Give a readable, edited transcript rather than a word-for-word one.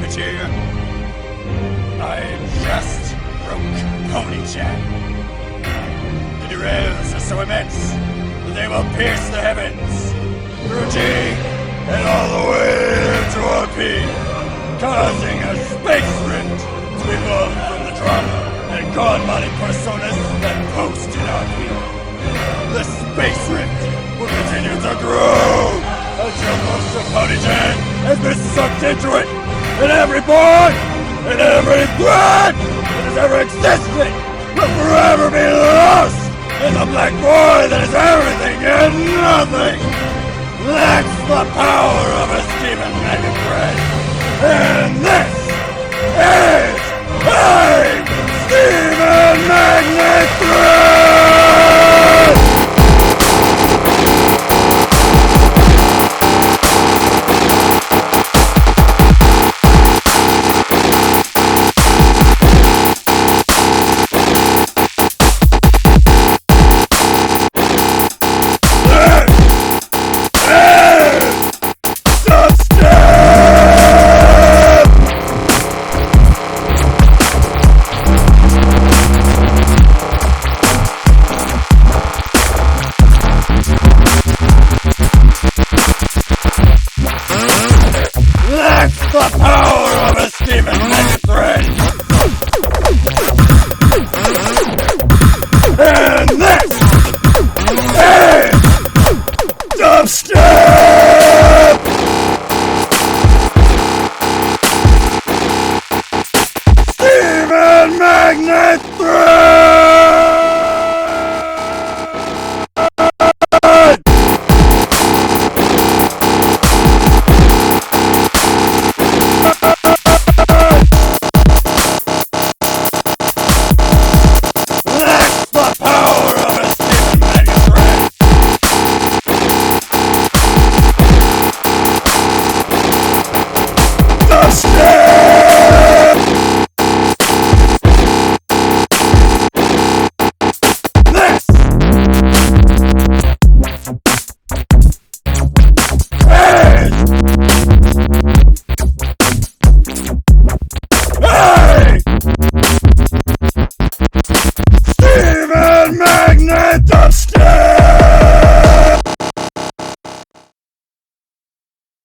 language here. I just broke Pony-chan. The derails are so immense that they will pierce the heavens, through G, and all the way to RP, causing a space rift to be born from the drama and god-body personas that post in RP. The space rift will continue to grow until most of Pony-chan has been sucked into it, and every boy and every thread that has ever existed will forever be lost in the black void that is everything and nothing. That's the power of a Stephen Megan friend. And